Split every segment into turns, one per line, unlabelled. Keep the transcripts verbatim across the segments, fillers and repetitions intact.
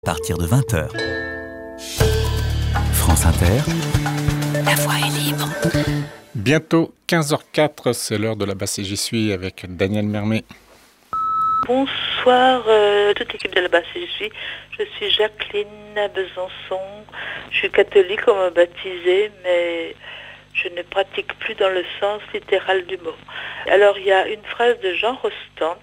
À partir de vingt heures. France Inter.
La voix est libre.
Bientôt quinze heures quatre, c'est l'heure de la Basse et j'y suis avec Daniel Mermet.
Bonsoir, euh, toute l'équipe de la Basse et j'y suis. Je suis Jacqueline à Besançon. Je suis catholique, on m'a baptisée, mais je ne pratique plus dans le sens littéral du mot. Alors il y a une phrase de Jean Rostand.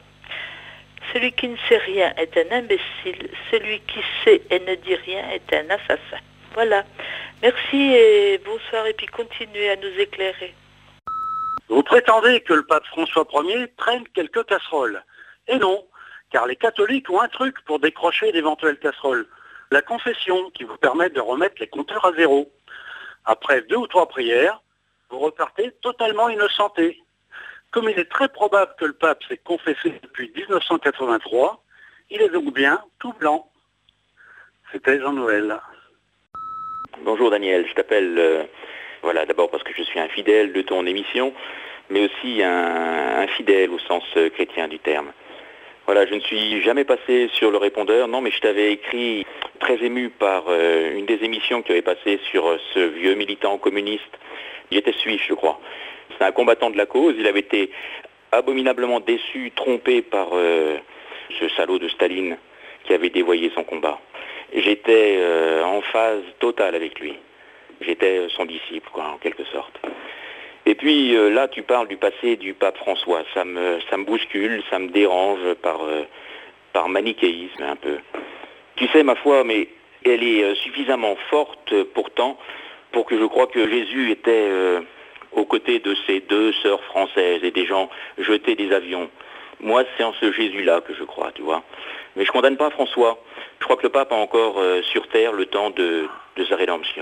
Celui qui ne sait rien est un imbécile, celui qui sait et ne dit rien est un assassin. Voilà. Merci et bonsoir et puis continuez à nous éclairer.
Vous prétendez que le pape François Ier traîne quelques casseroles. Et non, car les catholiques ont un truc pour décrocher d'éventuelles casseroles. La confession qui vous permet de remettre les compteurs à zéro. Après deux ou trois prières, vous repartez totalement innocenté. Comme il est très probable que le pape s'est confessé depuis dix-neuf cent quatre-vingt-trois, il est donc bien tout blanc. C'était Jean-Noël.
Bonjour Daniel, je t'appelle euh, voilà, d'abord parce que je suis un fidèle de ton émission, mais aussi un, un fidèle au sens euh, chrétien du terme. Voilà, je ne suis jamais passé sur le répondeur, non, mais je t'avais écrit très ému par euh, une des émissions que tu avais passées sur euh, ce vieux militant communiste. Il était suisse, je crois. C'est un combattant de la cause, il avait été abominablement déçu, trompé par euh, ce salaud de Staline qui avait dévoyé son combat. J'étais euh, en phase totale avec lui. J'étais son disciple, quoi, en quelque sorte. Et puis euh, là, tu parles du passé du pape François. Ça me, ça me bouscule, ça me dérange par, euh, par manichéisme un peu. Tu sais, ma foi, mais elle est euh, suffisamment forte euh, pourtant pour que je croie que Jésus était euh, aux côtés de ces deux sœurs françaises et des gens jetés des avions. Moi, c'est en ce Jésus-là que je crois, tu vois. Mais je ne condamne pas François. Je crois que le pape a encore euh, sur terre le temps de, de sa rédemption.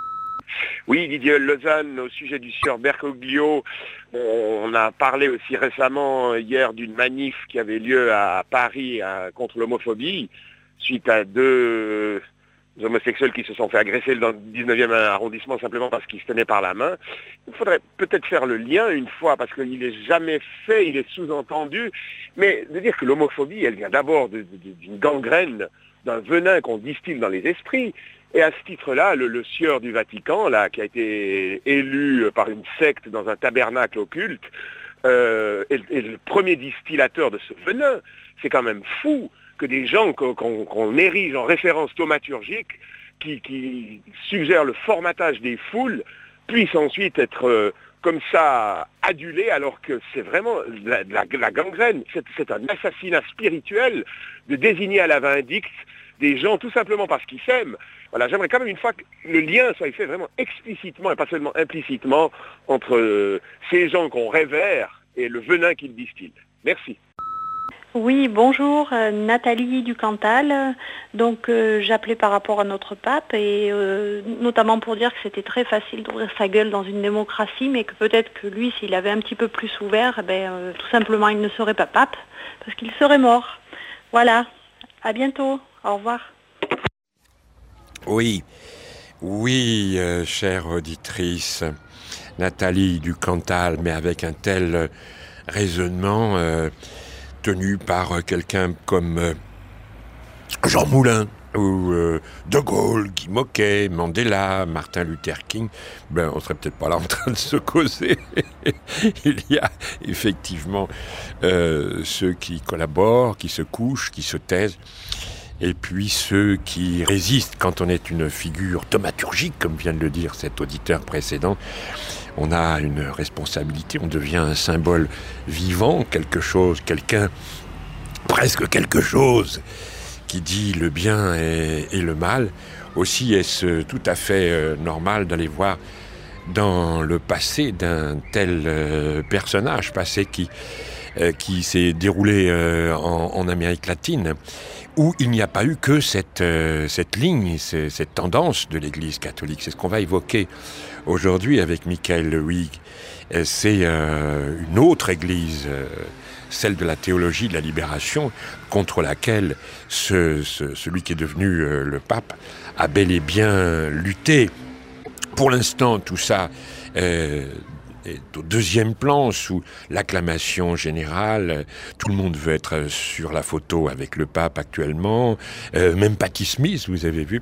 Oui, Didier Lausanne, au sujet du sieur Bergoglio, on a parlé aussi récemment hier d'une manif qui avait lieu à Paris à, contre l'homophobie, suite à deux homosexuels qui se sont fait agresser dans le dix-neuvième arrondissement simplement parce qu'ils se tenaient par la main. Il faudrait peut-être faire le lien une fois, parce qu'il n'est jamais fait, il est sous-entendu, mais de dire que l'homophobie, elle vient d'abord de, de, d'une gangrène, d'un venin qu'on distille dans les esprits. Et à ce titre-là, le, le sieur du Vatican, là, qui a été élu par une secte dans un tabernacle occulte, euh, est, est le premier distillateur de ce venin. C'est quand même fou que des gens qu'on, qu'on, qu'on érige en référence thaumaturgique, qui, qui suggèrent le formatage des foules, puissent ensuite être euh, comme ça adulés, alors que c'est vraiment la, la, la gangrène. C'est, c'est un assassinat spirituel de désigner à la vindicte des gens tout simplement parce qu'ils s'aiment. Voilà, j'aimerais quand même une fois que le lien soit fait vraiment explicitement et pas seulement implicitement entre euh, ces gens qu'on révère et le venin qu'ils distillent. Merci.
Oui, bonjour, euh, Nathalie du Cantal. Donc euh, j'appelais par rapport à notre pape et euh, notamment pour dire que c'était très facile d'ouvrir sa gueule dans une démocratie, mais que peut-être que lui, s'il avait un petit peu plus ouvert, eh ben, euh, tout simplement il ne serait pas pape, parce qu'il serait mort. Voilà, à bientôt, au revoir.
Oui, oui, euh, chère auditrice, Nathalie du Cantal, mais avec un tel raisonnement euh, tenu par quelqu'un comme euh, Jean Moulin ou euh, De Gaulle qui moquait, Mandela, Martin Luther King, ben on serait peut-être pas là en train de se causer. Il y a effectivement euh, ceux qui collaborent, qui se couchent, qui se taisent. Et puis ceux qui résistent quand on est une figure thaumaturgique, comme vient de le dire cet auditeur précédent. On a une responsabilité, on devient un symbole vivant, quelque chose, quelqu'un, presque quelque chose, qui dit le bien et, et le mal. Aussi est-ce tout à fait euh, normal d'aller voir dans le passé d'un tel euh, personnage, passé qui, euh, qui s'est déroulé euh, en, en Amérique latine, où il n'y a pas eu que cette, euh, cette ligne, cette tendance de l'Église catholique. C'est ce qu'on va évoquer aujourd'hui avec Michael Lewig. C'est euh, une autre Église, euh, celle de la théologie de la libération, contre laquelle ce, ce, celui qui est devenu euh, le pape a bel et bien lutté. Pour l'instant, tout ça euh, est au deuxième plan, sous l'acclamation générale. Tout le monde veut être sur la photo avec le pape actuellement. Euh, même Patti Smith, vous avez vu,